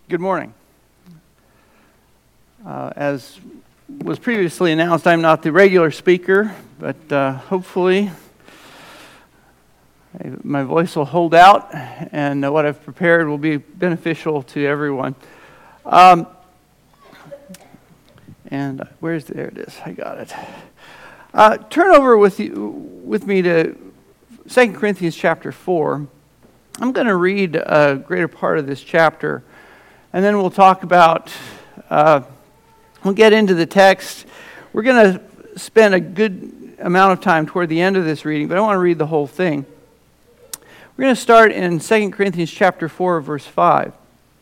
Good morning. As was previously announced, I'm not the regular speaker, but hopefully my voice will hold out and what I've prepared will be beneficial to everyone. There it is. I got it. Turn over with me to 2 Corinthians chapter 4. I'm going to read a greater part of this chapter, and then we'll talk about, we'll get into the text. We're going to spend a good amount of time toward the end of this reading, but I want to read the whole thing. We're going to start in 2 Corinthians chapter 4, verse 5.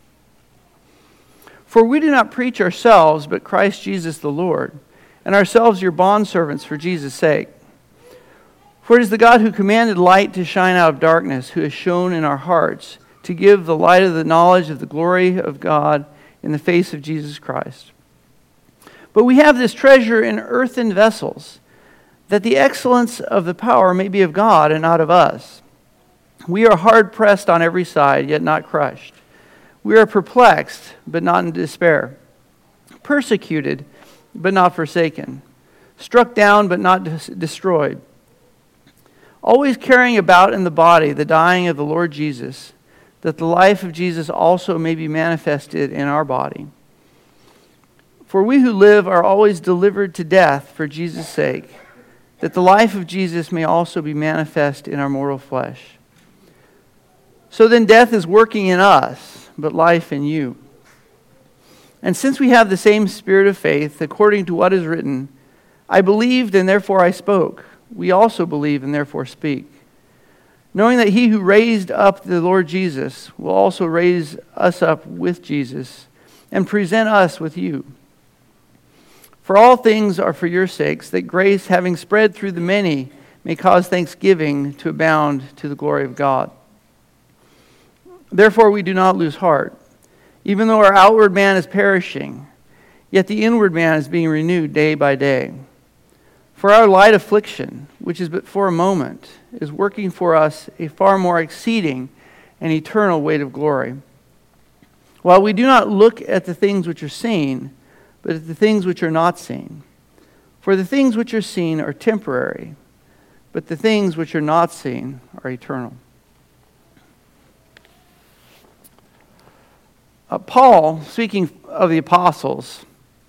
For we do not preach ourselves, but Christ Jesus the Lord, and ourselves your bondservants for Jesus' sake. For it is the God who commanded light to shine out of darkness, who has shone in our hearts to give the light of the knowledge of the glory of God in the face of Jesus Christ. But we have this treasure in earthen vessels, that the excellence of the power may be of God and not of us. We are hard pressed on every side, yet not crushed. We are perplexed, but not in despair. Persecuted, but not forsaken. Struck down, but not destroyed. Always carrying about in the body the dying of the Lord Jesus, that the life of Jesus also may be manifested in our body. For we who live are always delivered to death for Jesus' sake, that the life of Jesus may also be manifest in our mortal flesh. So then death is working in us, but life in you. And since we have the same spirit of faith, according to what is written, I believed and therefore I spoke. We also believe and therefore speak, knowing that he who raised up the Lord Jesus will also raise us up with Jesus and present us with you. For all things are for your sakes, that grace, having spread through the many, may cause thanksgiving to abound to the glory of God. Therefore we do not lose heart, even though our outward man is perishing, yet the inward man is being renewed day by day. For our light affliction, which is but for a moment, is working for us a far more exceeding and eternal weight of glory. While we do not look at the things which are seen, but at the things which are not seen. For the things which are seen are temporary, but the things which are not seen are eternal. Paul, speaking of the apostles,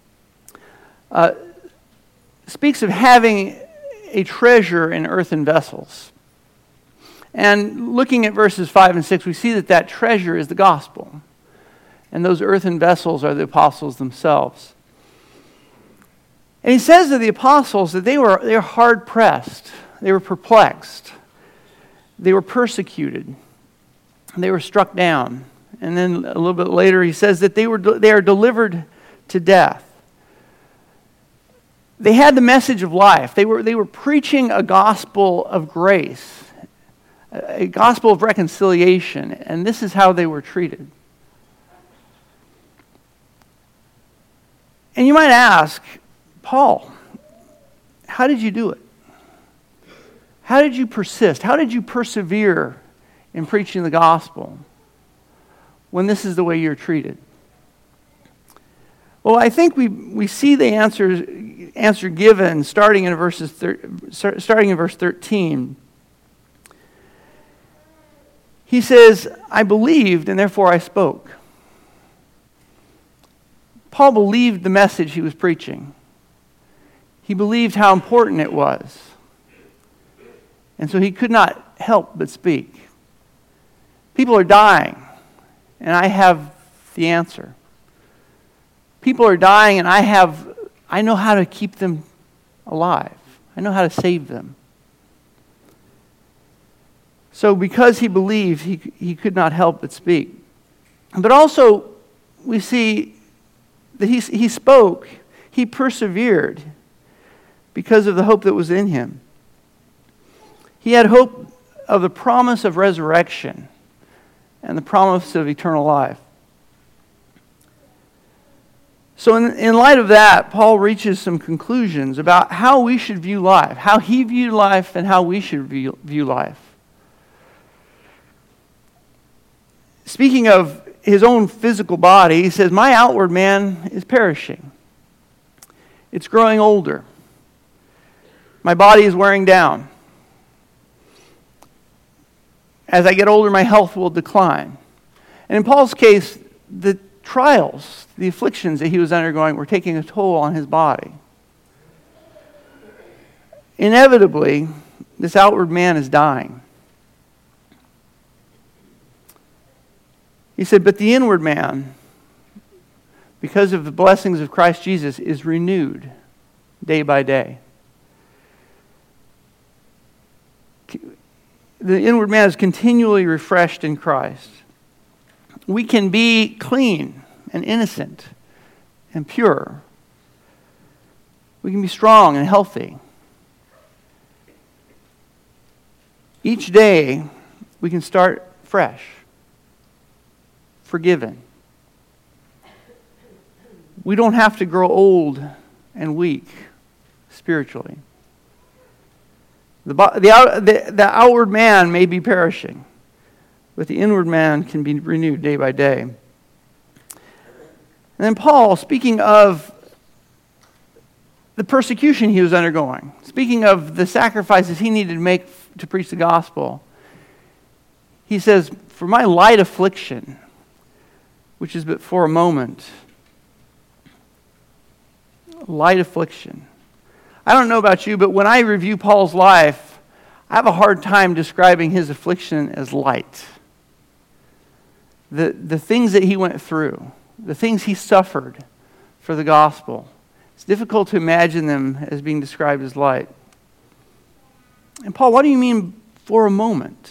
speaks of having a treasure in earthen vessels. And looking at verses 5 and 6, we see that treasure is the gospel. And those earthen vessels are the apostles themselves. And he says of the apostles that they were hard pressed. They were perplexed. They were persecuted. They were struck down. And then a little bit later he says that they are delivered to death. They had the message of life. They were preaching a gospel of grace, a gospel of reconciliation, and this is how they were treated. And you might ask, Paul, how did you do it? How did you persist? How did you persevere in preaching the gospel when this is the way you're treated? Well, I think we see the answer given starting in verse 13. He says, I believed and therefore I spoke. Paul believed the message he was preaching. He believed how important it was. And so he could not help but speak. People are dying, and I have the answer. People are dying, and I know how to keep them alive. I know how to save them. So because he believed, he could not help but speak. But also, we see that he spoke, he persevered because of the hope that was in him. He had hope of the promise of resurrection and the promise of eternal life. So in light of that, Paul reaches some conclusions about how we should view life, how he viewed life and how we should view life. Speaking of his own physical body, he says, my outward man is perishing. It's growing older. My body is wearing down. As I get older, my health will decline. And in Paul's case, the trials, the afflictions that he was undergoing were taking a toll on his body. Inevitably, this outward man is dying. He said, but the inward man, because of the blessings of Christ Jesus, is renewed day by day. The inward man is continually refreshed in Christ. We can be clean and innocent and pure. We can be strong and healthy. Each day, we can start fresh, forgiven. We don't have to grow old and weak spiritually. The outward man may be perishing, but the inward man can be renewed day by day. And then Paul, speaking of the persecution he was undergoing, speaking of the sacrifices he needed to make to preach the gospel, he says, for my light affliction, which is but for a moment, light affliction. I don't know about you, but when I review Paul's life, I have a hard time describing his affliction as light. The things that he went through, the things he suffered for the gospel, it's difficult to imagine them as being described as light. And Paul, what do you mean for a moment?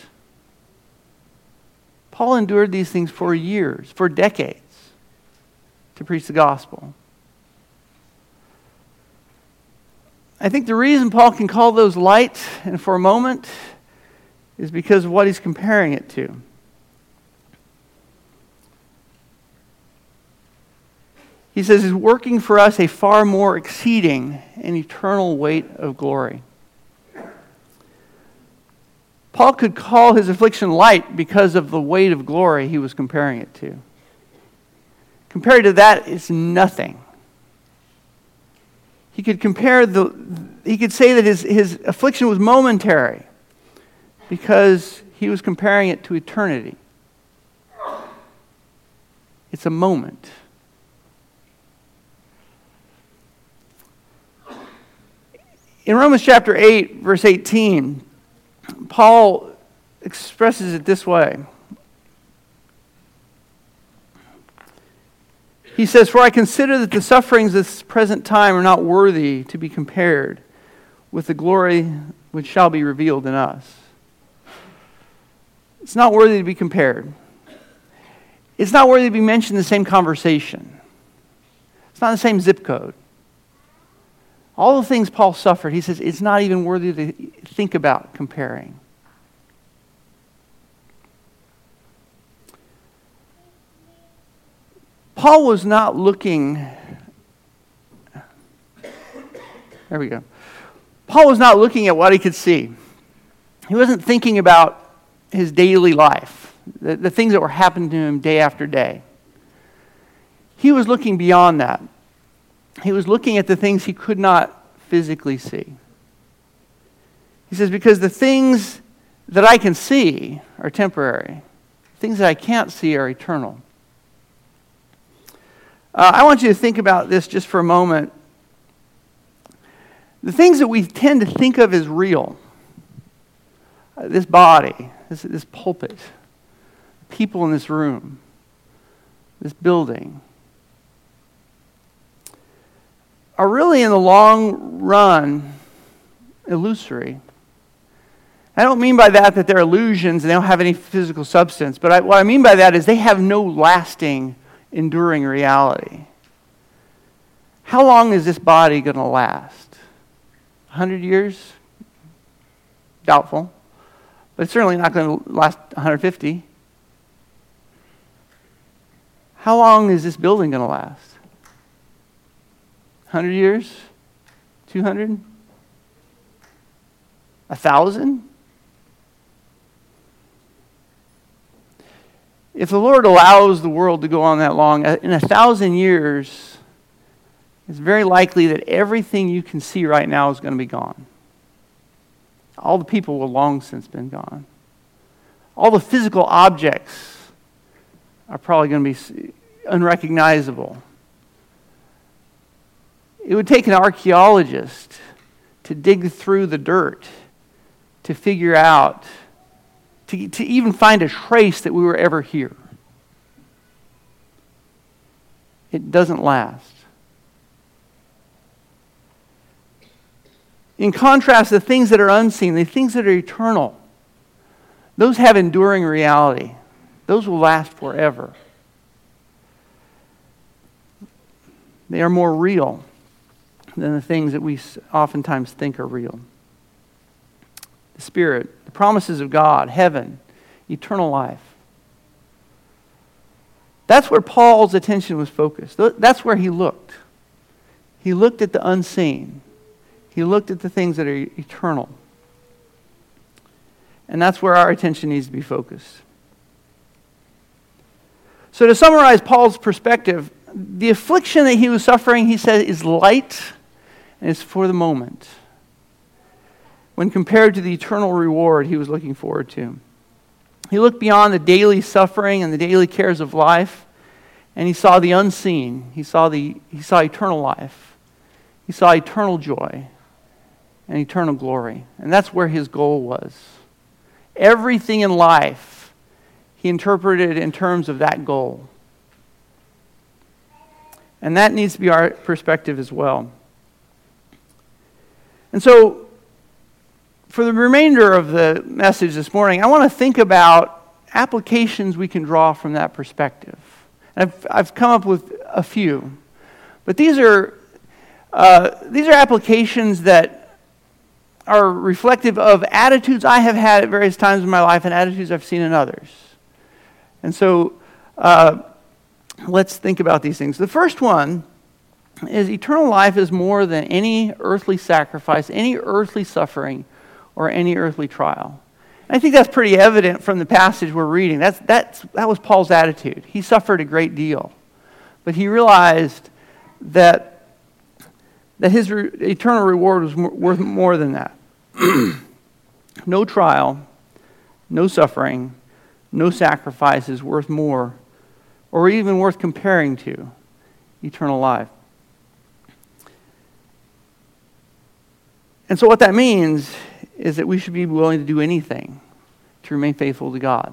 Paul endured these things for years, for decades, to preach the gospel. I think the reason Paul can call those light and for a moment is because of what he's comparing it to. He says he's working for us a far more exceeding and eternal weight of glory. Paul could call his affliction light because of the weight of glory he was comparing it to. Compared to that, it's nothing. He could say that his affliction was momentary because he was comparing it to eternity. It's a moment. In Romans chapter 8, verse 18, Paul expresses it this way. He says, for I consider that the sufferings of this present time are not worthy to be compared with the glory which shall be revealed in us. It's not worthy to be compared. It's not worthy to be mentioned in the same conversation. It's not in the same zip code. All the things Paul suffered, he says, it's not even worthy to think about comparing. Paul was not looking... There we go. Paul was not looking at what he could see. He wasn't thinking about his daily life, the things that were happening to him day after day. He was looking beyond that. He was looking at the things he could not physically see. He says, because the things that I can see are temporary. Things that I can't see are eternal. I want you to think about this just for a moment. The things that we tend to think of as real, this body, this pulpit, people in this room, this building, are really in the long run illusory. I don't mean by that they're illusions and they don't have any physical substance, but what I mean by that is they have no lasting, enduring reality. How long is this body going to last? 100 years? Doubtful. But it's certainly not going to last 150. How long is this building going to last? 100 years? 200? 1,000? if the Lord allows the world to go on that long, in 1,000 years, it's very likely that everything you can see right now is going to be gone. All the people will long since been gone. All the physical objects are probably going to be unrecognizable. It would take an archaeologist to dig through the dirt to figure out, to even find a trace that we were ever here. It doesn't last. In contrast, the things that are unseen, the things that are eternal, those have enduring reality. Those will last forever. They are more real than the things that we oftentimes think are real. The Spirit, the promises of God, heaven, eternal life. That's where Paul's attention was focused. That's where he looked. He looked at the unseen. He looked at the things that are eternal. And that's where our attention needs to be focused. So to summarize Paul's perspective, the affliction that he was suffering, he said, is light and it's for the moment, when compared to the eternal reward he was looking forward to. He looked beyond the daily suffering and the daily cares of life, and he saw the unseen. He saw eternal life. He saw eternal joy and eternal glory. And that's where his goal was. Everything in life he interpreted in terms of that goal. And that needs to be our perspective as well. And so, for the remainder of the message this morning, I want to think about applications we can draw from that perspective. And I've come up with a few. But these are applications that are reflective of attitudes I have had at various times in my life and attitudes I've seen in others. And so, let's think about these things. The first one is eternal life is more than any earthly sacrifice, any earthly suffering, or any earthly trial. And I think that's pretty evident from the passage we're reading. That was Paul's attitude. He suffered a great deal. But he realized that his eternal reward was worth more than that. No trial, no suffering, no sacrifice is worth more, or even worth comparing to eternal life. And so what that means is that we should be willing to do anything to remain faithful to God.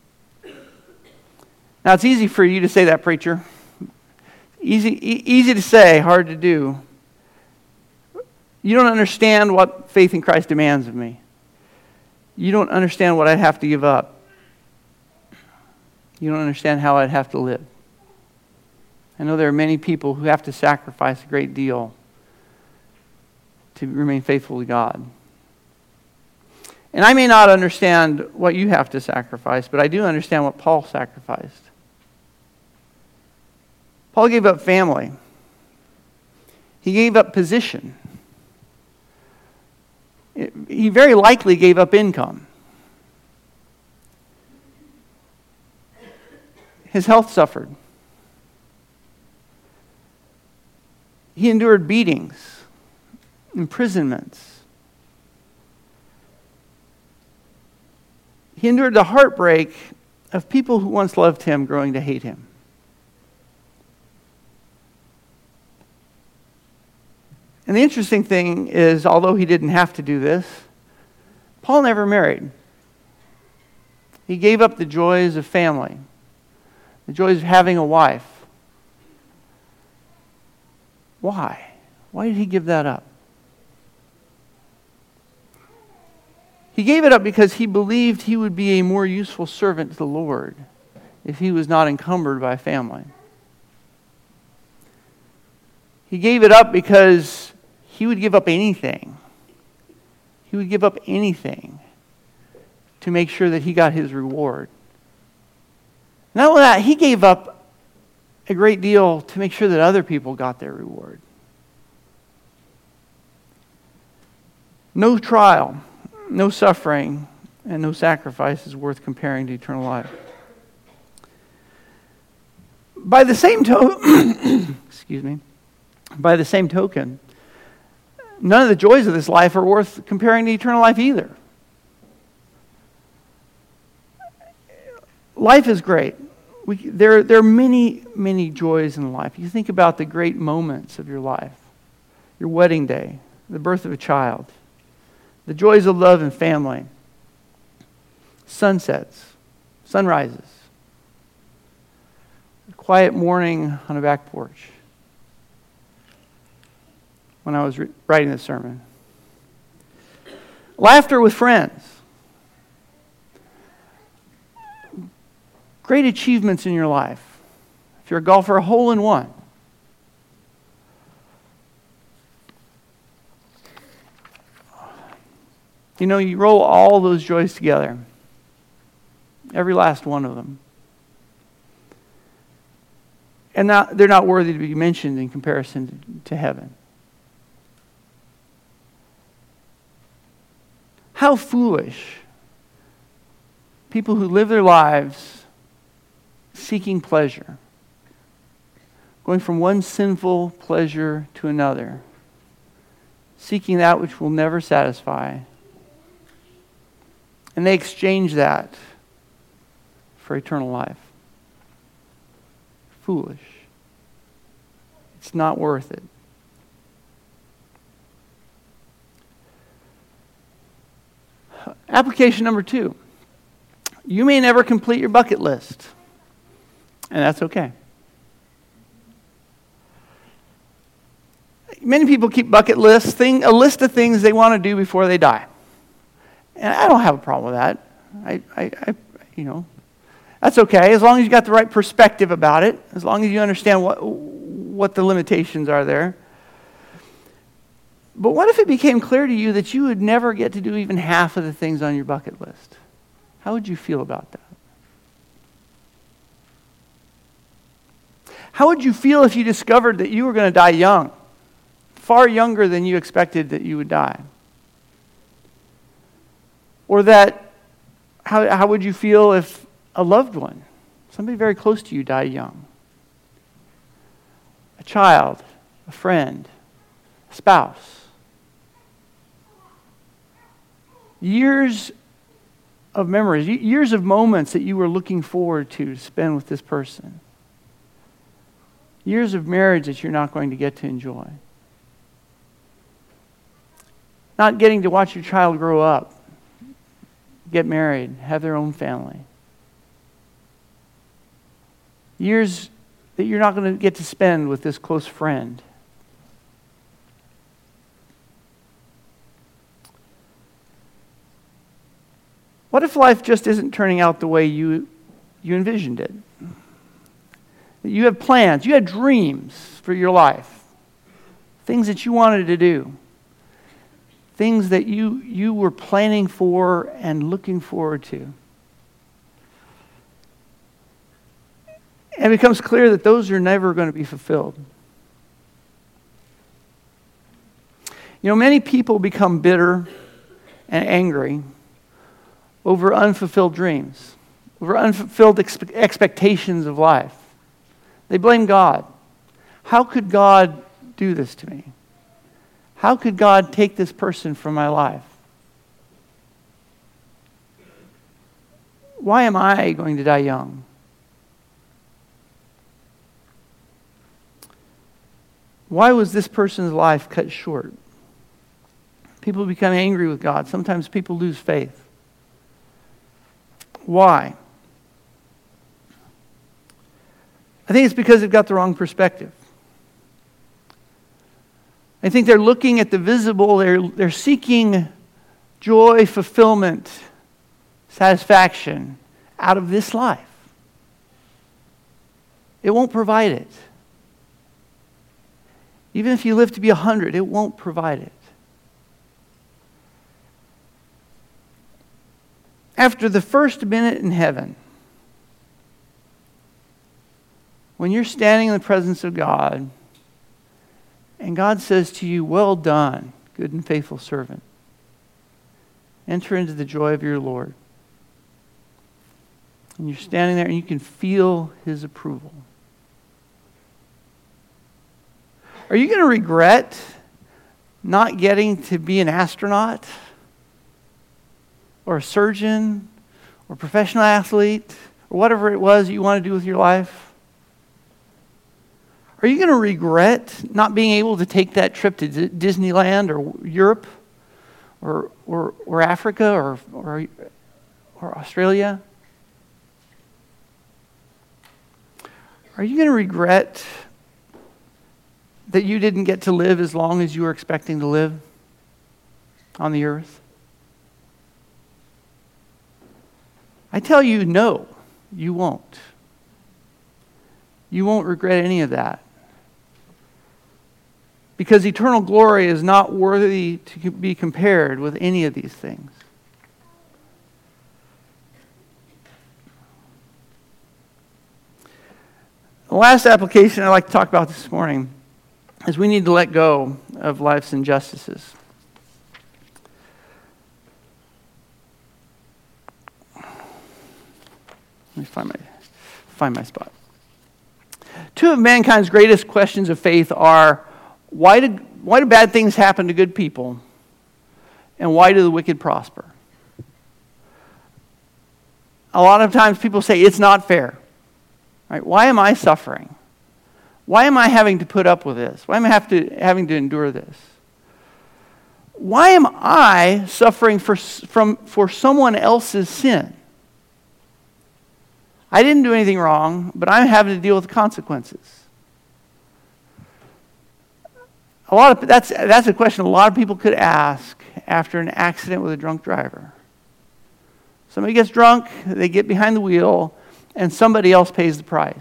Now, it's easy for you to say that, preacher. Easy to say, hard to do. You don't understand what faith in Christ demands of me. You don't understand what I'd have to give up. You don't understand how I'd have to live. I know there are many people who have to sacrifice a great deal to remain faithful to God. And I may not understand what you have to sacrifice, but I do understand what Paul sacrificed. Paul gave up family. He gave up position. He very likely gave up income. His health suffered. He endured beatings, imprisonments. He endured the heartbreak of people who once loved him growing to hate him. And the interesting thing is, although he didn't have to do this, Paul never married. He gave up the joys of family, the joys of having a wife. Why? Why did he give that up? He gave it up because he believed he would be a more useful servant to the Lord if he was not encumbered by family. He gave it up because he would give up anything. He would give up anything to make sure that he got his reward. Not only that, he gave up a great deal to make sure that other people got their reward. No trial, no suffering, and no sacrifice is worth comparing to eternal life. By the same token, excuse me, by the same token, none of the joys of this life are worth comparing to eternal life either. Life is great. There are many, many joys in life. You think about the great moments of your life. Your wedding day, the birth of a child, the joys of love and family, sunsets, sunrises, a quiet morning on a back porch when I was writing this sermon. Laughter with friends. Great achievements in your life. If you're a golfer, a hole-in-one. You know, you roll all those joys together. Every last one of them. And they're not worthy to be mentioned in comparison to heaven. How foolish people who live their lives seeking pleasure, going from one sinful pleasure to another, seeking that which will never satisfy, and they exchange that for eternal life. Foolish. It's not worth it. Application number 2. You may never complete your bucket list, and that's okay. Many people keep bucket lists, a list of things they want to do before they die. And I don't have a problem with that. That's okay, as long as you got the right perspective about it, as long as you understand what the limitations are there. But what if it became clear to you that you would never get to do even half of the things on your bucket list? How would you feel about that? How would you feel if you discovered that you were going to die young, far younger than you expected that you would die? Or that, how would you feel if a loved one, somebody very close to you, died young? A child, a friend, a spouse. Years of memories, years of moments that you were looking forward to spend with this person. Years of marriage that you're not going to get to enjoy. Not getting to watch your child grow up, get married, have their own family. Years that you're not going to get to spend with this close friend. What if life just isn't turning out the way you envisioned it? You had plans, you had dreams for your life, things that you wanted to do, things that you were planning for and looking forward to. And it becomes clear that those are never going to be fulfilled. You know, many people become bitter and angry over unfulfilled dreams, over unfulfilled expectations of life. They blame God. How could God do this to me? How could God take this person from my life? Why am I going to die young? Why was this person's life cut short? People become angry with God. Sometimes people lose faith. Why? I think it's because they've got the wrong perspective. I think they're looking at the visible, they're seeking joy, fulfillment, satisfaction out of this life. It won't provide it. Even if you live to be 100, it won't provide it. After the first minute in heaven, when you're standing in the presence of God, and God says to you, "Well done, good and faithful servant. Enter into the joy of your Lord." And you're standing there and you can feel His approval. Are you going to regret not getting to be an astronaut or a surgeon or a professional athlete or whatever it was you want to do with your life? Are you going to regret not being able to take that trip to Disneyland or Europe or Africa or Australia? Are you going to regret that you didn't get to live as long as you were expecting to live on the earth? I tell you, no, you won't. You won't regret any of that. Because eternal glory is not worthy to be compared with any of these things. The last application I'd like to talk about this morning is we need to let go of life's injustices. Let me find my spot. Two of mankind's greatest questions of faith are, why do bad things happen to good people? And why do the wicked prosper? A lot of times people say, it's not fair. Right? Why am I suffering? Why am I having to put up with this? Why am I having to endure this? Why am I suffering for someone else's sin? I didn't do anything wrong, but I'm having to deal with the consequences. That's a question a lot of people could ask after an accident with a drunk driver. Somebody gets drunk, they get behind the wheel, and somebody else pays the price.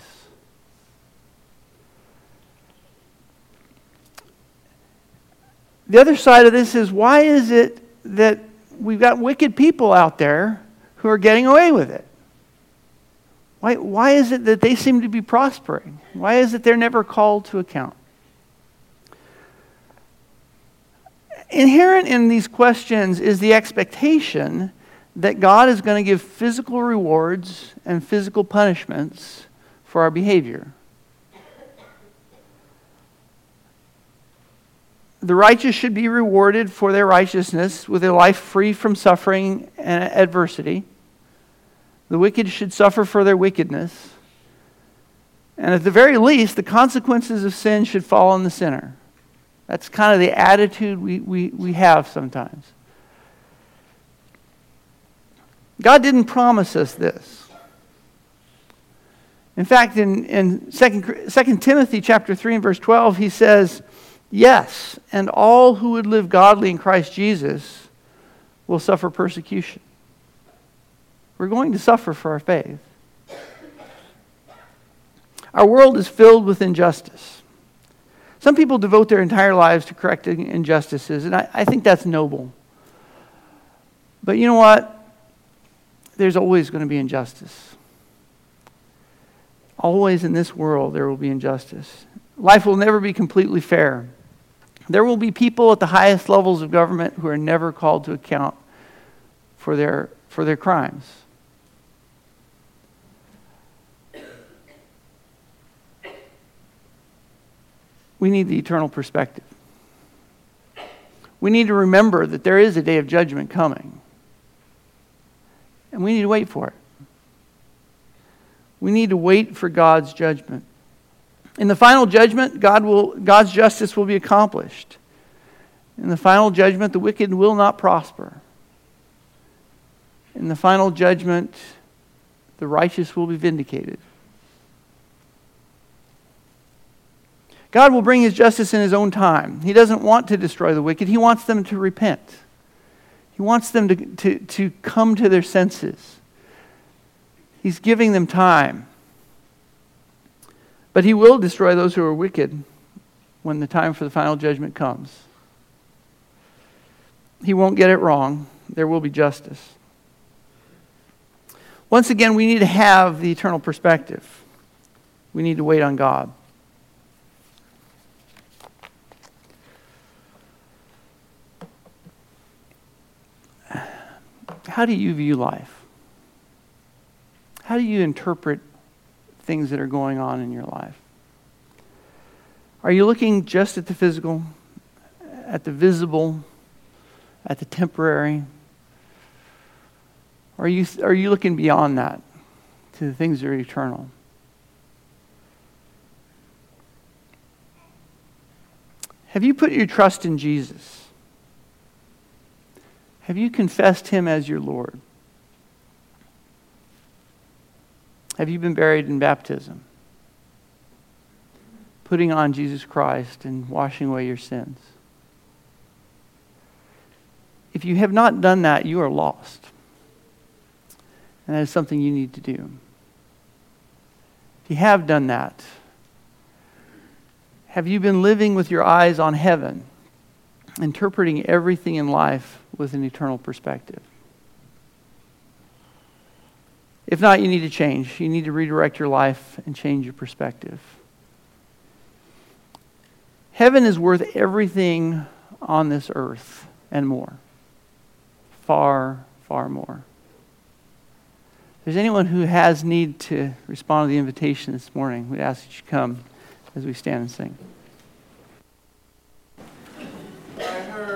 The other side of this is, why is it that we've got wicked people out there who are getting away with it? Why is it that they seem to be prospering? Why is it they're never called to account? Inherent in these questions is the expectation that God is going to give physical rewards and physical punishments for our behavior. The righteous should be rewarded for their righteousness with a life free from suffering and adversity. The wicked should suffer for their wickedness. And at the very least, the consequences of sin should fall on the sinner. That's kind of the attitude we have sometimes. God didn't promise us this. In fact, in 2 Timothy chapter 3 and verse 12, he says, yes, and all who would live godly in Christ Jesus will suffer persecution. We're going to suffer for our faith. Our world is filled with injustice. Some people devote their entire lives to correcting injustices, and I think that's noble. But you know what? There's always going to be injustice. Always in this world there will be injustice. Life will never be completely fair. There will be people at the highest levels of government who are never called to account for their crimes. We need the eternal perspective. We need to remember that there is a day of judgment coming. And we need to wait for it. We need to wait for God's judgment. In the final judgment, God's justice will be accomplished. In the final judgment, the wicked will not prosper. In the final judgment, the righteous will be vindicated. God will bring his justice in his own time. He doesn't want to destroy the wicked. He wants them to repent. He wants them to come to their senses. He's giving them time. But he will destroy those who are wicked when the time for the final judgment comes. He won't get it wrong. There will be justice. Once again, we need to have the eternal perspective. We need to wait on God. How do you view life? How do you interpret things that are going on in your life? Are you looking just at the physical, at the visible, at the temporary? Are you looking beyond that to the things that are eternal? Have you put your trust in Jesus? Have you confessed him as your Lord? Have you been buried in baptism? Putting on Jesus Christ and washing away your sins. If you have not done that, you are lost. And that is something you need to do. If you have done that, have you been living with your eyes on heaven, interpreting everything in life with an eternal perspective? If not, you need to change. You need to redirect your life and change your perspective. Heaven is worth everything on this earth and more. Far, far more. If there's anyone who has need to respond to the invitation this morning, we ask that you come as we stand and sing.